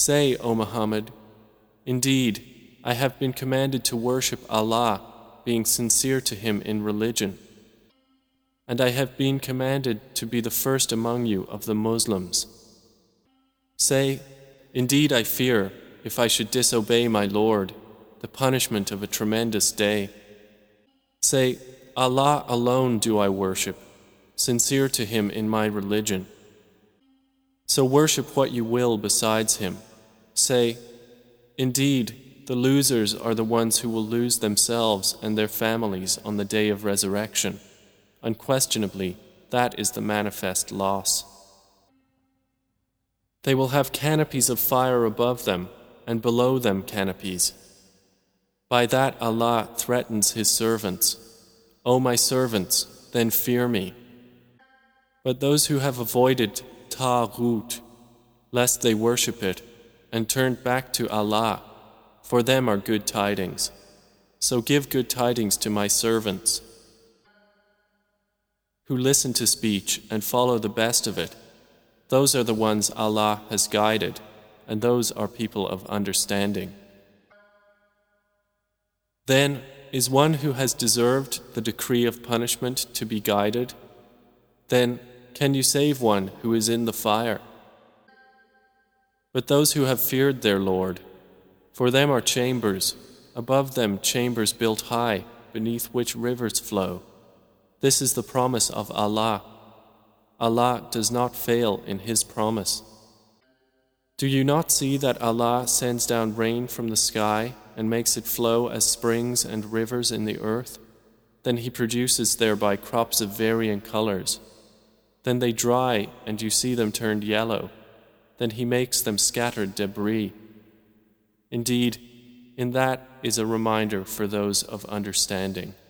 Say, O Muhammad, indeed, I have been commanded to worship Allah, being sincere to Him in religion. And I have been commanded to be the first among you of the Muslims. Say, indeed I fear, if I should disobey my Lord, the punishment of a tremendous day. Say, Allah alone do I worship, sincere to Him in my religion. So worship what you will besides Him. Say, indeed, the losers are the ones who will lose themselves and their families on the day of resurrection. Unquestionably, that is the manifest loss. They will have canopies of fire above them, and below them canopies. By that Allah threatens His servants. O my servants, then fear me. But those who have avoided Taghut, lest they worship it, and turned back to Allah, for them are good tidings. So give good tidings to my servants, who listen to speech and follow the best of it. Those are the ones Allah has guided, and those are people of understanding. Then, is one who has deserved the decree of punishment to be guided? Then, can you save one who is in the fire? But those who have feared their Lord, for them are chambers, above them chambers built high, beneath which rivers flow. This is the promise of Allah. Allah does not fail in His promise. Do you not see that Allah sends down rain from the sky and makes it flow as springs and rivers in the earth? Then He produces thereby crops of varying colors. Then they dry and you see them turned yellow. Then He makes them scattered debris. Indeed, in that is a reminder for those of understanding.